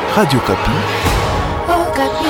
Radio Kapi. Oh, Kapi.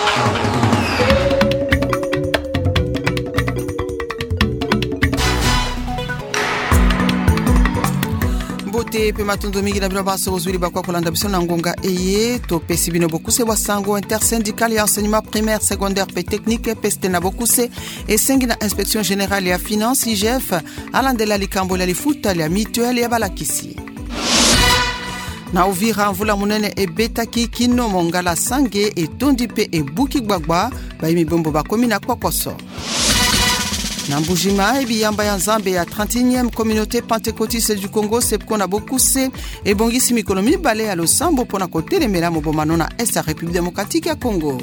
Mbote pe matondo mingi na bino baso bozwili bakwa kolanda biso na ngonga eye to pesi bino bokuse wa sango intersyndical ya enseignement primaire secondaire pe technique peste na bokuse esengi na inspection générale ya finance IGF alandela likambo la lifuta ya mutuelle ya balakisi. Na Uvira mvula munene ebetaki kino mongala sange etondi pe ebuki gbagba bayimi bombo bakomi na Kokoso. Na Mbujima ebiyamba ya Nzambe ya 31e communauté pentecôtiste du Congo sepko na bokuse ebongisi mikolo mibale ya losambo pona kotelemela mobomano na Est ya République démocratique ya Congo.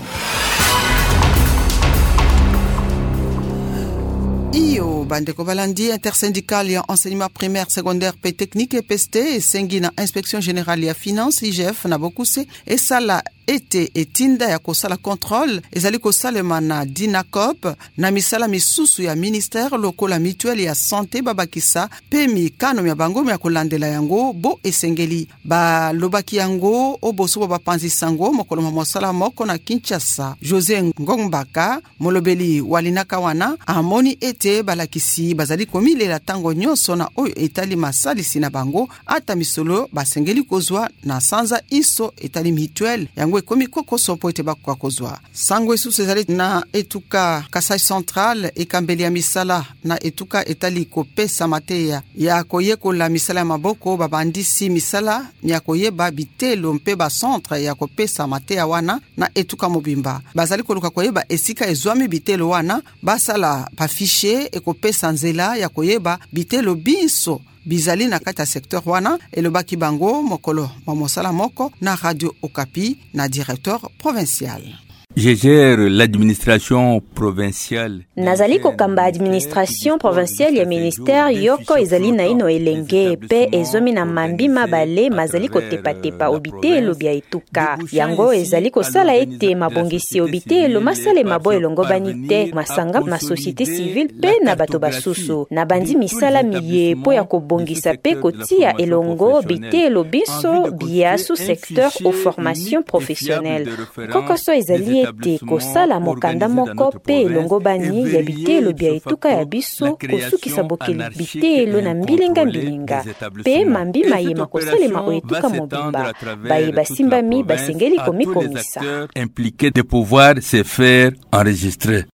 Iyo bandeko balandi intersyndical ya enseignement primaire secondaire pe technique PST esengi na inspection générale ya finance IGF na bokuse esala ete etinda ya kosala contrôle ezali kosalema na DINACOP na misala misusu ya ministère lokola mutuelle ya santé babakisa pe mikano ya bango ya kolandela yango bo esengeli ba lobaki yango oboso bapanzi sango mokolo mosala moko na Kinshasa. José Ngombaka molobeli walinaka wana amoni ete balakisi bazali komilela tango nyonso na oyo etali masalisi na bango ata misolo basengeli kozwa na sanza iso etali mutuelle yango ekomi Kokoso po ete bakwa kozwa sango esusu ezali na etuka Kasai Central ekambeli ya misala na etuka etali kopesa mateya ya koyekola misala ya maboko babandisi misala ya koyeba bitelo mpe ba centre ya kopesa mateya wana na etuka mobimba bazali koluka koyeba esika ezwami bitelo wana basala pa fichier ekopesa nzela ya koyeba bitelo biso bizali na kata secteur wana elobaki bango mokolo mosala moko na Radio Okapi na directeur provincial. Je gère l'administration provinciale. Nazali kokamba administration provinciale ya ministère yoko ezali na ino elenge pe ezomi na mambi mabale mazali kotepatepa obitelo bya etuka yango ezali kosala ete mabongisi obitelo masale mabo elongo banite masanga ma société civile pe na bato basusu na bandi misala miye po ya kobongisa pe kotia elongo obitelo biso bia sous secteur aux formations professionnelles. Kokoso ezali ete kosala mokanda moko pe elongo bani ya bitelo bya etuka ya biso kosukisa bokeli bitelo na mbilinga pe mambi mayema kosalema o etuka mobimba baye basimbami basengeli komikomisa impliqué de pouvoir se faire enregistrer.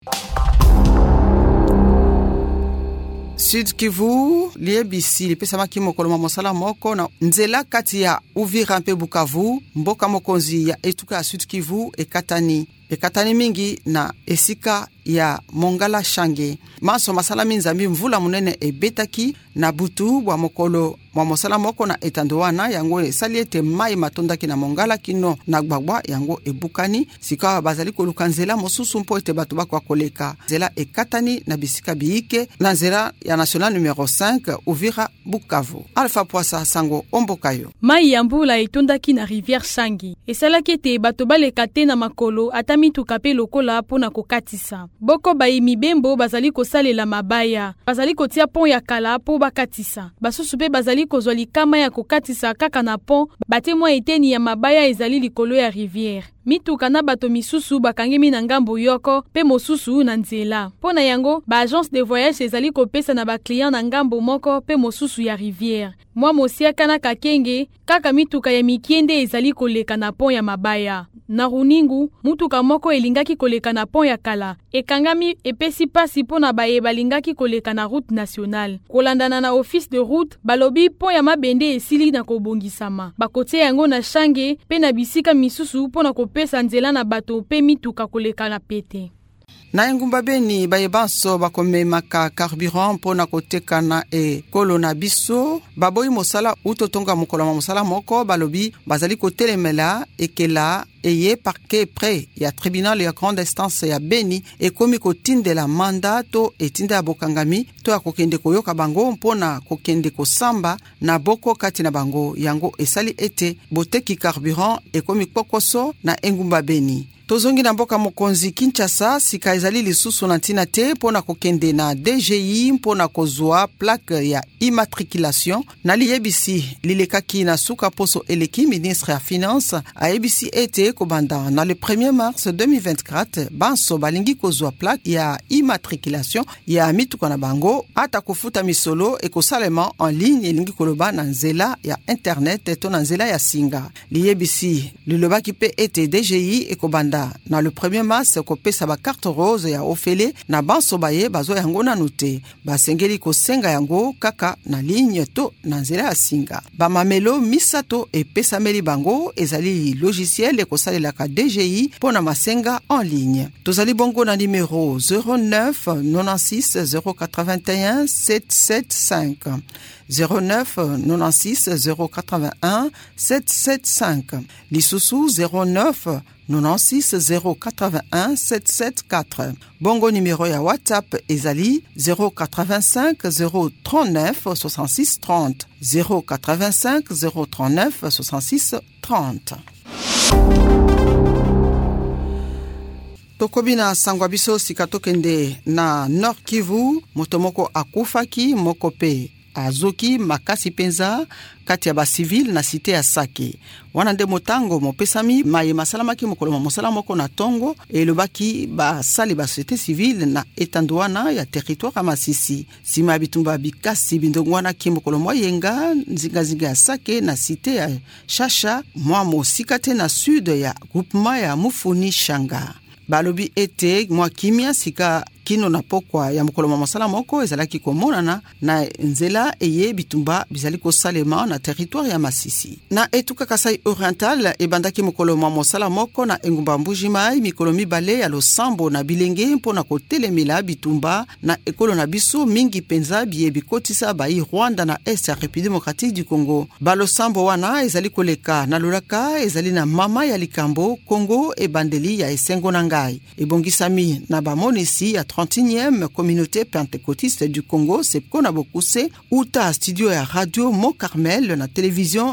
Sud Kivu liebisi lipesa maki mokolo mosala moko na nzela kati ya Uvira mpe Bukavu mboka mokonzi ya etuka ya Sud Kivu ekatani mingi na esika ya Mongala Shange maso masala minzambi mvula munene ebetaki na butu bwa mokolo mwa mosala moko na etandoana yango esali ete mai matondaki na Mongala kino na gbagba yango ebukani sika bazali koluka nzela mosusu mpo ete bato bakwa koleka nzela ekatani na bisika biike na nzela ya national numéro 5 Uvira Bukavu. Alpha Poisa sango ombokayo mai ya mbula etondaki na rivière Shangi esalaki ete bato baleka te na makolo ata mituka pe lokola pona kokatisa boko bayimi bembo bazali kosalela mabaya bazali kotia pont ya kala po bakatisa basusu pe bazali kozwa likama ya kokatisa kaka na pont batemwa eteni ya mabaya ezali likolo ya rivière mituka na bato misusu bakangemi na ngambo yoko pe mosusu na nzela pona yango ba agence de voyage ezali kopesa na ba client na ngambo moko pe mosusu ya rivière mwa mosiaka na kakenge kaka mituka ya mikiende ezali koleka na pont ya mabaya na Runingu mutuka moko elingaki koleka na pont ya kala ekangami epesi pasi pona baye balingaki koleka na route nationale kolandana na office de route balobi pont ya mabende esili na kobongisama bakotie yango na Shange pe na bisika misusu pona kopesa nzela na bato pe mituka koleka na pete. Na engumba beni bayebanso bakomemaka carburant pona koteka na kolo na biso baboyi mosala utotonga mokolo mosala moko balobi bazali kotelemela ekela eye parquet près ya tribunal ya grande instance ya Beni ekomi kotindela manda to etinda ya bokangami to ya kokende koyoka bango mpona kokende kosamba na boko kati na bango yango esali ete boteki carburant ekomi kokoso na engumba Beni. Tozongi na mboka mokonzi Kinshasa sika ezali lisusu na ntina te mpona kokende na DGI mpona kozwa plaque ya immatriculation na liyebisi lilekaki na suka poso eleki ministre ya finance ayebisi ete kobanda na le 1er mars 2024 banso balingi kozwa plaque ya immatriculation ya mituka na bango ata kofuta misolo ekosalema en ligne elingi koloba na nzela ya internet to na nzela ya singa. Liyebisi lilobaki pe ete DGI ekobanda na le 1er mars kopesa ba carte rose ya ofele na banso baye bazo yango nanu te basengeli kosenga yango kaka na ligne to na nzela ya singa. Bamamelo misato epesameli bango ezali logiciel ekosalelaka DGI pona masenga en ligne. Tozali bongo na numéro 09 96 081 775 09 96 081 775 lisusu 09 96 081 774. Bongo numéro ya WhatsApp ezali 085 039 66 30 085 039 66 30. Tokobina sangwa biso sika tokende na Nord Kivu motomoko akufaki mokope azoki makasi penza kati ya ba civil na cité ya Sake. Wana nde motango mopesami maye masalamaki mokolo mosala moko na tongo elobaki ba sali ba société civile na etandwana ya territoire ya Masisi. Sima bitumba bikasi bindongwana ki mokolo moyenga nzinga ya Sake na cité ya Chacha mwa mosikate na sud ya groupement ya Mufuni Shanga. Balobi ete mwa kimia sika kino na pokwa ya mokolo masala moko ezalaki komonana na nzela eye bitumba bizali kosalema na territoire ya Masisi. Na etuka Kasai Oriental ebandaki mokolo masala moko na engumba Mbujimai mikolo mibale ya losambo na bilenge mpona kotelemela bitumba na ekolo na biso mingi penza biye bikotisa bai Rwanda na Est ya République démocratique du Congo. Balosambo wana ezali koleka na lolaka ezali na mama ya likambo Congo ebandeli ya esengo na ngai. Ebongisami na bamonisi ya 31e communauté pentecôtiste du Congo Sepkona Bokuse uta studio ya radio Mont Carmel na télévision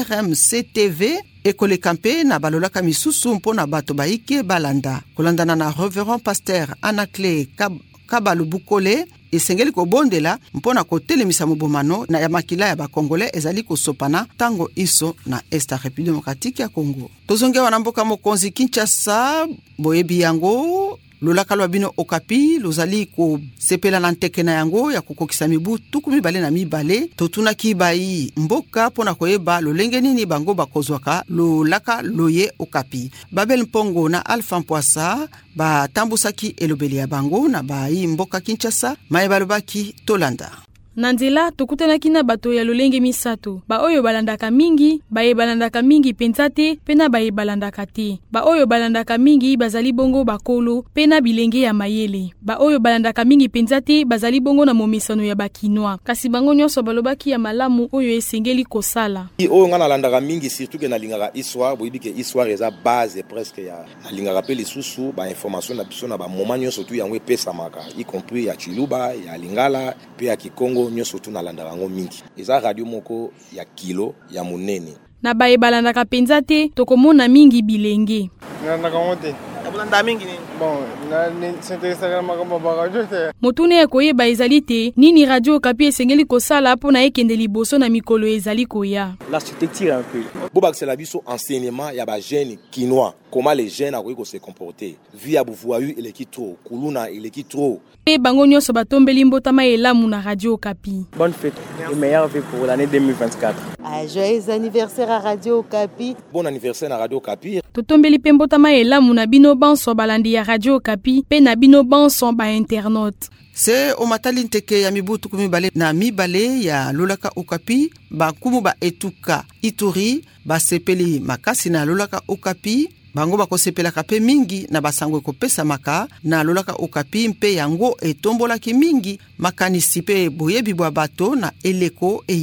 RMC-TV ekole kampe na balolaka misusu mpona bato baike balanda. Kolandana na Reverend Pasteur Anaclé Kabalu Bukole esengeli kobondela mpona kotelemisa mobomano na ya makila ya bakongole ezali kosopana tango iso na Est République démocratique ya Congo. Tozonge wana mboka mokonzi Kinshasa boyebi yango lolaka lwa bino Okapi lozali ko sepela na nteke na yango ya kokokisa mibu tuku mibale na mibale totuna kibai mboka pona koyeba lolenge nini bango bakozwaka lolaka loye Okapi. Babel Mpongo na Alpha Mpoasa ba tambusaki elobeli ya bango na bai mboka Kinshasa mayeba lobaki tolanda. Nandela tokutanaki na bato ya lolenge misato. Ba oyo balandaka mingi, baye balandaka mingi pensate, pena baye balandaka te. Ba oyo balandaka mingi bazali bongo bakolo, pena bilenge ya mayele. Ba oyo balandaka mingi pensate bazali bongo na momisano ya bakinwa. Kasi bango nyonso balobaki ya malamu oyo esengeli kosala. Oyo nga nalandaka mingi surtout ke nalingaka histoire, boyebi ke histoire eza base presque ya nalingaka pe lisusu ba information na biso na ba moment nyonso tu yango epesamaka, y compris ya Chiluba, ya Lingala, pe ya Kikongo nyoso tu nalandaka yango mingi. Eza radio moko ya kilo ya monene. Na baye balandaka penza te tokomona mingi bilenge. Nalandaka ngote. Abulanda mingi ni. Bon, na s'intéressa makamba ba radio te. Motune ya koyeba ezali te nini radio Okapi esengeli kosala pona ekende liboso na mikolo ezali koya. L'architecture un peu. Bobak c'est la biso enseignement ya ba jeunes kinois. Comment les jeunes akoki se comporter. Via Bouvoyu il est trop, Kuluna il est trop. Pe bango nyonso batombeli mbotama elamu na radio Okapi. Bonne fête et meilleure vie pour l'année 2024. Joyeux anniversaire à Radio Okapi. Bon anniversaire à Radio Okapi. Totombeli pe mbotama elamu na bino banso balandi ya Radio Okapi pe na bino banso ba internaute. Se o matali nteke ya mibutu kumibale na mibale ya lolaka Okapi ba kumu ba etuka Ituri ba sepeli makasi na lolaka Okapi. Bango bakosepelaka pe mingi na basango ekopesa maka na lolaka Okapi mpe yango etombolaki mingi makanisi pe boyebi bwa bato na eleko eye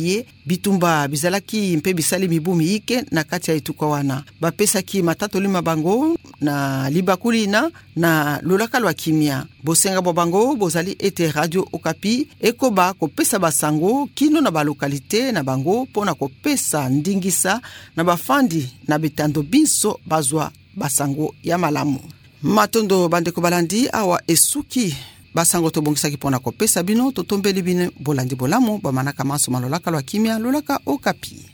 bitumba bizalaki mpe bisali mibu miike na kati ya etuka wana. Bapesaki matatoli mabango na libakulina na lolaka lwa kimia. Bosenga bobango bozali ete Radio Okapi ekoba kopesa basango kino na balokalite na bango pona kopesa ndingisa na bafandi na bitando biso bazwa basango ya malamu. Matondo bandeko balandi awa esuki basango tobongisaki pona kopesa bino totombeli bino bolandi bolamu bamanaka maso malolaka lwa kimia lolaka Okapi.